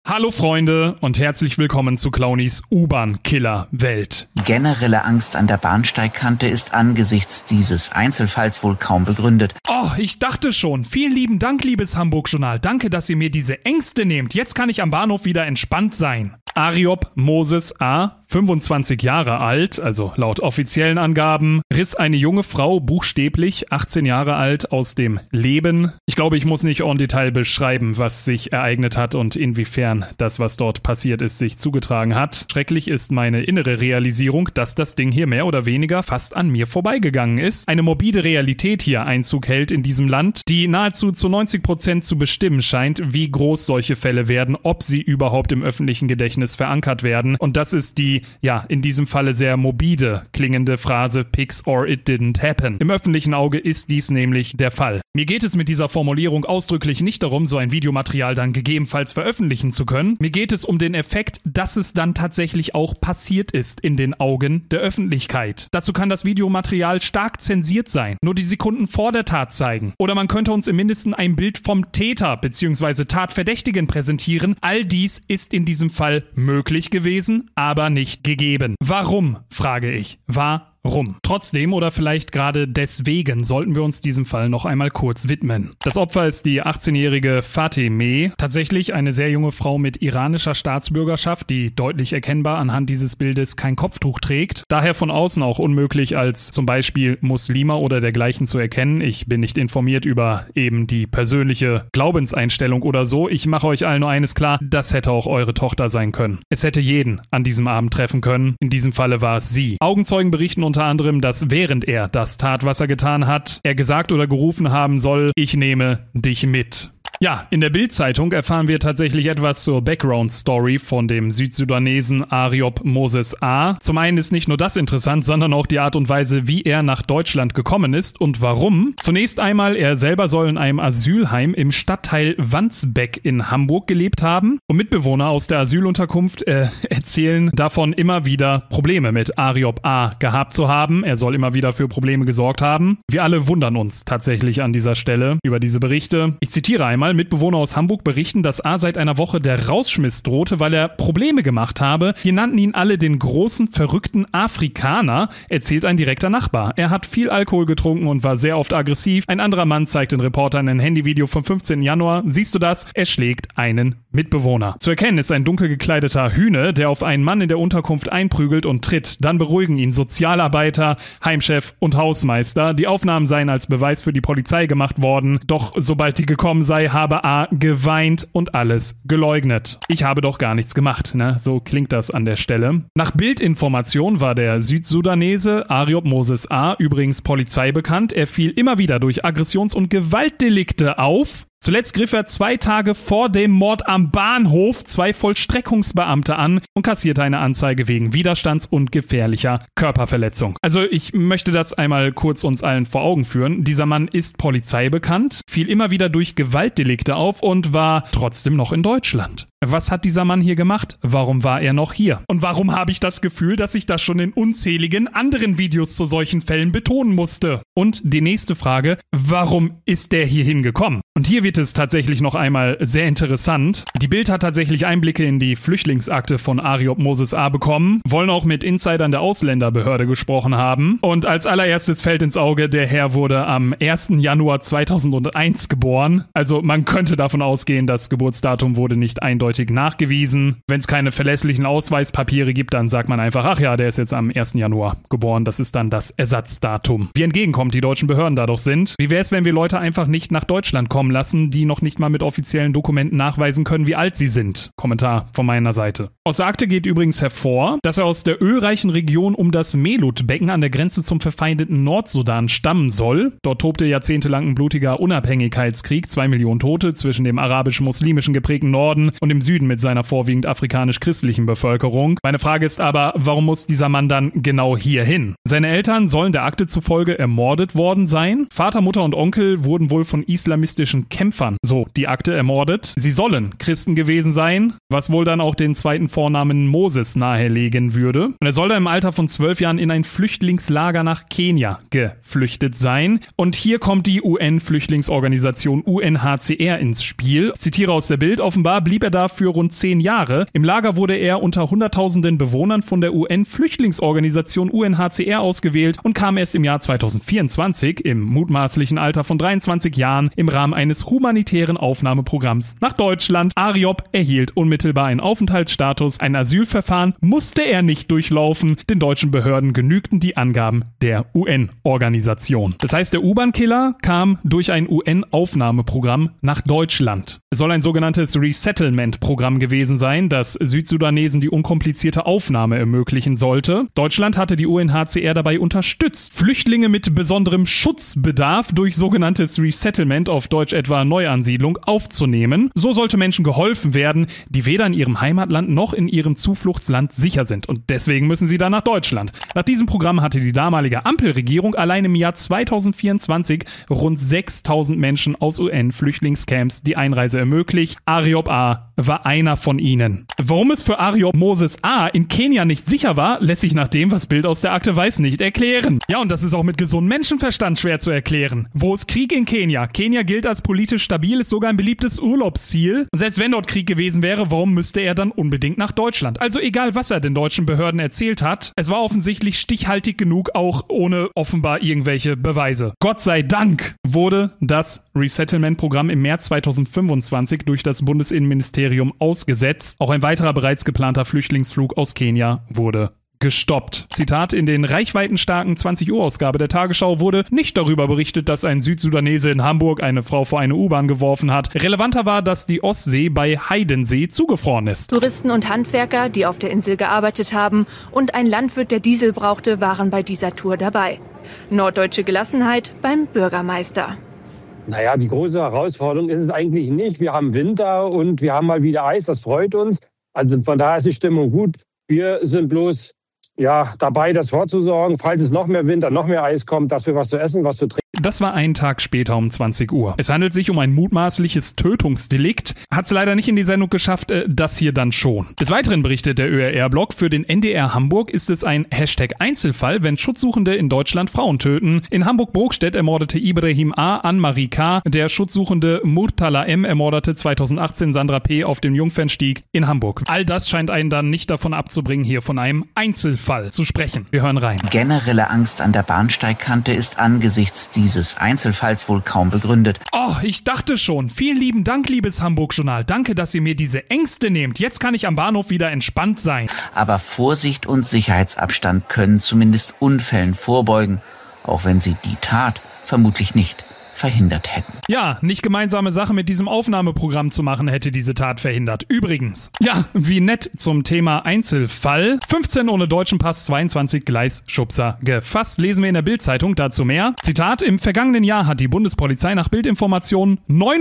Hallo Freunde und herzlich willkommen zu Clownies U-Bahn-Killer-Welt. Generelle Angst an der Bahnsteigkante ist angesichts dieses Einzelfalls wohl kaum begründet. Oh, ich dachte schon. Vielen lieben Dank, liebes Hamburg-Journal. Danke, dass ihr mir diese Ängste nehmt. Jetzt kann ich am Bahnhof wieder entspannt sein. Ariob Moses A., 25 Jahre alt, also laut offiziellen Angaben, riss eine junge Frau buchstäblich, 18 Jahre alt, aus dem Leben. Ich glaube, ich muss nicht en Detail beschreiben, was sich ereignet hat und inwiefern das, was dort passiert ist, sich zugetragen hat. Schrecklich ist meine innere Realisierung, dass das Ding hier mehr oder weniger fast an mir vorbeigegangen ist. Eine morbide Realität hier Einzug hält in diesem Land, die nahezu zu 90% zu bestimmen scheint, wie groß solche Fälle werden, ob sie überhaupt im öffentlichen Gedächtnis verankert werden. Und das ist die, ja, in diesem Falle sehr morbide klingende Phrase Pigs or it didn't happen. Im öffentlichen Auge ist dies nämlich der Fall. Mir geht es mit dieser Formulierung ausdrücklich nicht darum, so ein Videomaterial dann gegebenenfalls veröffentlichen zu können. Mir geht es um den Effekt, dass es dann tatsächlich auch passiert ist in den Augen der Öffentlichkeit. Dazu kann das Videomaterial stark zensiert sein, nur die Sekunden vor der Tat zeigen. Oder man könnte uns im Mindesten ein Bild vom Täter bzw. Tatverdächtigen präsentieren. All dies ist in diesem Fall möglich gewesen, aber nicht gegeben. Warum, frage ich. Warum? Trotzdem oder vielleicht gerade deswegen sollten wir uns diesem Fall noch einmal kurz widmen. Das Opfer ist die 18-jährige Fatemeh, tatsächlich eine sehr junge Frau mit iranischer Staatsbürgerschaft, die deutlich erkennbar anhand dieses Bildes kein Kopftuch trägt. Daher von außen auch unmöglich als zum Beispiel Muslima oder dergleichen zu erkennen. Ich bin nicht informiert über eben die persönliche Glaubenseinstellung oder so. Ich mache euch allen nur eines klar, das hätte auch eure Tochter sein können. Es hätte jeden an diesem Abend treffen können. In diesem Falle war es sie. Augenzeugen berichten unter anderem, dass während er das tat, was er getan hat, er gesagt oder gerufen haben soll, ich nehme dich mit. Ja, in der Bild-Zeitung erfahren wir tatsächlich etwas zur Background-Story von dem Südsudanesen Ariob Moses A. Zum einen ist nicht nur das interessant, sondern auch die Art und Weise, wie er nach Deutschland gekommen ist und warum. Zunächst einmal, er selber soll in einem Asylheim im Stadtteil Wandsbek in Hamburg gelebt haben und Mitbewohner aus der Asylunterkunft erzählen davon immer wieder Probleme mit Ariob A. gehabt zu haben. Er soll immer wieder für Probleme gesorgt haben. Wir alle wundern uns tatsächlich an dieser Stelle über diese Berichte. Ich zitiere einmal: Mitbewohner aus Hamburg berichten, dass A. seit einer Woche der Rausschmiss drohte, weil er Probleme gemacht habe. Hier nannten ihn alle den großen, verrückten Afrikaner, erzählt ein direkter Nachbar. Er hat viel Alkohol getrunken und war sehr oft aggressiv. Ein anderer Mann zeigt den Reportern ein Handyvideo vom 15. Januar. Siehst du das? Er schlägt einen Mitbewohner. Zu erkennen ist ein dunkel gekleideter Hühne, der auf einen Mann in der Unterkunft einprügelt und tritt. Dann beruhigen ihn Sozialarbeiter, Heimchef und Hausmeister. Die Aufnahmen seien als Beweis für die Polizei gemacht worden. Doch sobald die gekommen sei, habe A. geweint und alles geleugnet. Ich habe doch gar nichts gemacht, ne? So klingt das an der Stelle. Nach Bildinformation war der Südsudanese Ariob Moses A. übrigens Polizei bekannt. Er fiel immer wieder durch Aggressions- und Gewaltdelikte auf. Zuletzt griff er 2 Tage vor dem Mord am Bahnhof 2 Vollstreckungsbeamte an und kassierte eine Anzeige wegen Widerstands- und gefährlicher Körperverletzung. Also ich möchte das einmal kurz uns allen vor Augen führen. Dieser Mann ist Polizei bekannt, fiel immer wieder durch Gewaltdelikte auf und war trotzdem noch in Deutschland. Was hat dieser Mann hier gemacht? Warum war er noch hier? Und warum habe ich das Gefühl, dass ich das schon in unzähligen anderen Videos zu solchen Fällen betonen musste? Und die nächste Frage, warum ist der hier hingekommen? Und hier wird es tatsächlich noch einmal sehr interessant. Die Bild hat tatsächlich Einblicke in die Flüchtlingsakte von Ariob Moses A. bekommen, wollen auch mit Insidern der Ausländerbehörde gesprochen haben. Und als allererstes fällt ins Auge, der Herr wurde am 1. Januar 2001 geboren. Also man könnte davon ausgehen, das Geburtsdatum wurde nicht eindeutig nachgewiesen. Wenn es keine verlässlichen Ausweispapiere gibt, dann sagt man einfach, ach ja, der ist jetzt am 1. Januar geboren. Das ist dann das Ersatzdatum. Wie entgegenkommt die deutschen Behörden da doch sind. Wie wäre es, wenn wir Leute einfach nicht nach Deutschland kommen lassen, die noch nicht mal mit offiziellen Dokumenten nachweisen können, wie alt sie sind? Kommentar von meiner Seite. Aus der Akte geht übrigens hervor, dass er aus der ölreichen Region um das Melut-Becken an der Grenze zum verfeindeten Nordsudan stammen soll. Dort tobte jahrzehntelang ein blutiger Unabhängigkeitskrieg, 2 Millionen Tote zwischen dem arabisch-muslimischen geprägten Norden und dem Süden mit seiner vorwiegend afrikanisch-christlichen Bevölkerung. Meine Frage ist aber, warum muss dieser Mann dann genau hierhin? Seine Eltern sollen der Akte zufolge ermordet worden sein. Vater, Mutter und Onkel wurden wohl von islamistischen Kämpfern, so die Akte, ermordet. Sie sollen Christen gewesen sein, was wohl dann auch den zweiten Vornamen Moses nahelegen würde. Und er soll da im Alter von 12 Jahren in ein Flüchtlingslager nach Kenia geflüchtet sein. Und hier kommt die UN-Flüchtlingsorganisation UNHCR ins Spiel. Ich zitiere aus der Bild: Offenbar blieb er da war für rund 10 Jahre. Im Lager wurde er unter hunderttausenden Bewohnern von der UN-Flüchtlingsorganisation UNHCR ausgewählt und kam erst im Jahr 2024, im mutmaßlichen Alter von 23 Jahren, im Rahmen eines humanitären Aufnahmeprogramms nach Deutschland. Ariob erhielt unmittelbar einen Aufenthaltsstatus. Ein Asylverfahren musste er nicht durchlaufen. Den deutschen Behörden genügten die Angaben der UN-Organisation. Das heißt, der U-Bahn-Killer kam durch ein UN-Aufnahmeprogramm nach Deutschland. Es soll ein sogenanntes Resettlement-Programm gewesen sein, das Südsudanesen die unkomplizierte Aufnahme ermöglichen sollte. Deutschland hatte die UNHCR dabei unterstützt, Flüchtlinge mit besonderem Schutzbedarf durch sogenanntes Resettlement, auf Deutsch etwa Neuansiedlung, aufzunehmen. So sollte Menschen geholfen werden, die weder in ihrem Heimatland noch in ihrem Zufluchtsland sicher sind. Und deswegen müssen sie dann nach Deutschland. Nach diesem Programm hatte die damalige Ampelregierung allein im Jahr 2024 rund 6.000 Menschen aus UN-Flüchtlingscamps die Einreise ermöglicht. Ariob A. war einer von ihnen. Warum es für Ariob Moses A. in Kenia nicht sicher war, lässt sich nach dem, was Bild aus der Akte weiß, nicht erklären. Ja, und das ist auch mit gesundem Menschenverstand schwer zu erklären. Wo ist Krieg in Kenia? Kenia gilt als politisch stabil, ist sogar ein beliebtes Urlaubsziel. Und selbst wenn dort Krieg gewesen wäre, warum müsste er dann unbedingt nach Deutschland? Also egal, was er den deutschen Behörden erzählt hat, es war offensichtlich stichhaltig genug, auch ohne offenbar irgendwelche Beweise. Gott sei Dank wurde das Resettlement-Programm im März 2025 durch das Bundesinnenministerium ausgesetzt. Auch ein weiterer bereits geplanter Flüchtlingsflug aus Kenia wurde gestoppt. Zitat: In den reichweitenstarken 20 Uhr Ausgabe der Tagesschau wurde nicht darüber berichtet, dass ein Südsudanese in Hamburg eine Frau vor eine U-Bahn geworfen hat. Relevanter war, dass die Ostsee bei Heidensee zugefroren ist. Touristen und Handwerker, die auf der Insel gearbeitet haben, und ein Landwirt, der Diesel brauchte, waren bei dieser Tour dabei. Norddeutsche Gelassenheit beim Bürgermeister. Naja, die große Herausforderung ist es eigentlich nicht. Wir haben Winter und wir haben mal wieder Eis, das freut uns. Also von daher ist die Stimmung gut. Wir sind bloß dabei, das vorzusorgen, falls es noch mehr Winter, noch mehr Eis kommt, dass wir was zu essen, was zu trinken. Das war einen Tag später um 20 Uhr. Es handelt sich um ein mutmaßliches Tötungsdelikt. Hat es leider nicht in die Sendung geschafft, das hier dann schon. Des Weiteren berichtet der ÖRR-Blog, für den NDR Hamburg ist es ein #Einzelfall, wenn Schutzsuchende in Deutschland Frauen töten. In Hamburg-Brokstedt ermordete Ibrahim A. Anne-Marie K. Der Schutzsuchende Murtala M. ermordete 2018 Sandra P. auf dem Jungfernstieg in Hamburg. All das scheint einen dann nicht davon abzubringen, hier von einem Einzelfall zu sprechen. Wir hören rein. Generelle Angst an der Bahnsteigkante ist angesichts dieses Einzelfalls wohl kaum begründet. Oh, ich dachte schon. Vielen lieben Dank, liebes Hamburg-Journal. Danke, dass ihr mir diese Ängste nehmt. Jetzt kann ich am Bahnhof wieder entspannt sein. Aber Vorsicht und Sicherheitsabstand können zumindest Unfällen vorbeugen, auch wenn sie die Tat vermutlich nicht verhindert hätten. Ja, nicht gemeinsame Sache mit diesem Aufnahmeprogramm zu machen, hätte diese Tat verhindert. Übrigens, ja, wie nett zum Thema Einzelfall. 15 ohne deutschen Pass, 22 Gleisschubser gefasst. Lesen wir in der Bild-Zeitung dazu mehr. Zitat: Im vergangenen Jahr hat die Bundespolizei nach Bildinformationen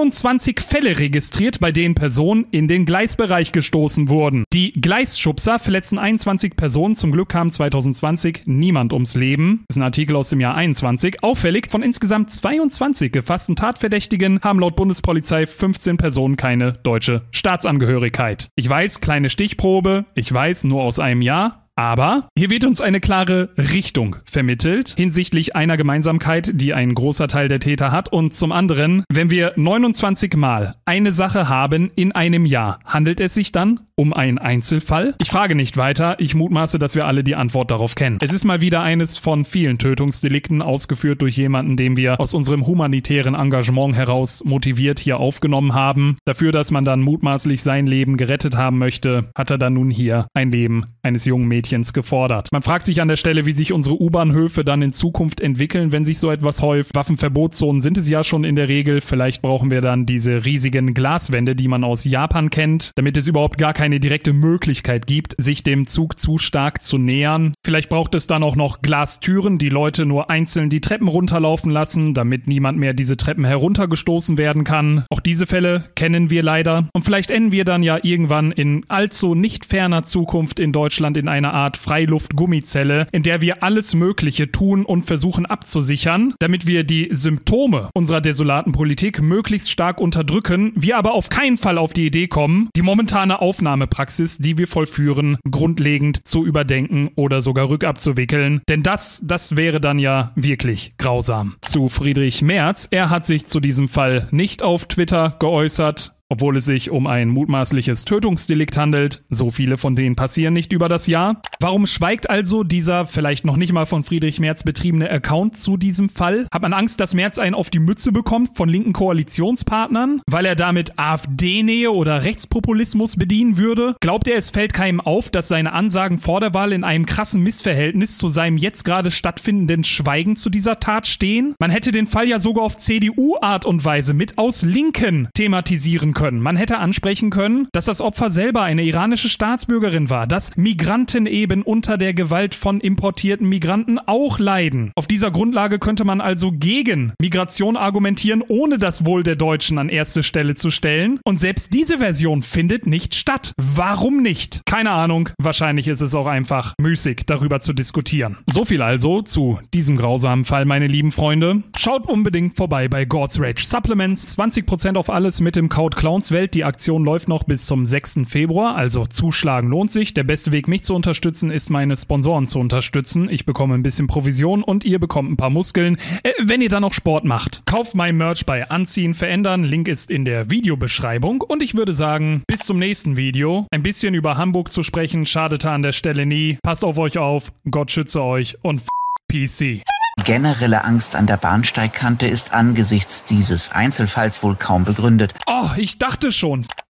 29 Fälle registriert, bei denen Personen in den Gleisbereich gestoßen wurden. Die Gleisschubser verletzten 21 Personen. Zum Glück kam 2020 niemand ums Leben. Das ist ein Artikel aus dem Jahr 21. Auffällig, von insgesamt 22 gefassten Tatverdächtigen haben laut Bundespolizei 15 Personen keine deutsche Staatsangehörigkeit. Ich weiß, kleine Stichprobe, ich weiß, nur aus einem Jahr. Aber hier wird uns eine klare Richtung vermittelt hinsichtlich einer Gemeinsamkeit, die ein großer Teil der Täter hat. Und zum anderen, wenn wir 29 Mal eine Sache haben in einem Jahr, handelt es sich dann um einen Einzelfall? Ich frage nicht weiter, ich mutmaße, dass wir alle die Antwort darauf kennen. Es ist mal wieder eines von vielen Tötungsdelikten, ausgeführt durch jemanden, den wir aus unserem humanitären Engagement heraus motiviert hier aufgenommen haben. Dafür, dass man dann mutmaßlich sein Leben gerettet haben möchte, hat er dann nun hier ein Leben eines jungen Mädchens gefordert. Man fragt sich an der Stelle, wie sich unsere U-Bahnhöfe dann in Zukunft entwickeln, wenn sich so etwas häuft. Waffenverbotszonen sind es ja schon in der Regel. Vielleicht brauchen wir dann diese riesigen Glaswände, die man aus Japan kennt, damit es überhaupt gar keine direkte Möglichkeit gibt, sich dem Zug zu stark zu nähern. Vielleicht braucht es dann auch noch Glastüren, die Leute nur einzeln die Treppen runterlaufen lassen, damit niemand mehr diese Treppen heruntergestoßen werden kann. Auch diese Fälle kennen wir leider. Und vielleicht enden wir dann ja irgendwann in allzu nicht ferner Zukunft in Deutschland in einer Art Freiluft-Gummizelle, in der wir alles Mögliche tun und versuchen abzusichern, damit wir die Symptome unserer desolaten Politik möglichst stark unterdrücken, wir aber auf keinen Fall auf die Idee kommen, die momentane Aufnahmepraxis, die wir vollführen, grundlegend zu überdenken oder sogar rückabzuwickeln. Denn das wäre dann ja wirklich grausam. Zu Friedrich Merz, er hat sich zu diesem Fall nicht auf Twitter geäußert. obwohl es sich um ein mutmaßliches Tötungsdelikt handelt. So viele von denen passieren nicht über das Jahr. Warum schweigt also dieser vielleicht noch nicht mal von Friedrich Merz betriebene Account zu diesem Fall? Hat man Angst, dass Merz einen auf die Mütze bekommt von linken Koalitionspartnern, weil er damit AfD-Nähe oder Rechtspopulismus bedienen würde? Glaubt er, es fällt keinem auf, dass seine Ansagen vor der Wahl in einem krassen Missverhältnis zu seinem jetzt gerade stattfindenden Schweigen zu dieser Tat stehen? Man hätte den Fall ja sogar auf CDU-Art und Weise mit aus Linken thematisieren können. Man hätte ansprechen können, dass das Opfer selber eine iranische Staatsbürgerin war, dass Migranten eben unter der Gewalt von importierten Migranten auch leiden. Auf dieser Grundlage könnte man also gegen Migration argumentieren, ohne das Wohl der Deutschen an erste Stelle zu stellen. Und selbst diese Version findet nicht statt. Warum nicht? Keine Ahnung. Wahrscheinlich ist es auch einfach müßig, darüber zu diskutieren. So viel also zu diesem grausamen Fall, meine lieben Freunde. Schaut unbedingt vorbei bei God's Rage Supplements. 20% auf alles mit dem Code CLOWNSWELT. Die Aktion läuft noch bis zum 6. Februar, also zuschlagen lohnt sich. Der beste Weg, mich zu unterstützen, ist, meine Sponsoren zu unterstützen. Ich bekomme ein bisschen Provision und ihr bekommt ein paar Muskeln, wenn ihr dann noch Sport macht. Kauft mein Merch bei Anziehen verändern. Link ist in der Videobeschreibung. Und ich würde sagen, bis zum nächsten Video. Ein bisschen über Hamburg zu sprechen, schadete an der Stelle nie. Passt auf euch auf, Gott schütze euch und PC. Generelle Angst an der Bahnsteigkante ist angesichts dieses Einzelfalls wohl kaum begründet. Oh, ich dachte schon.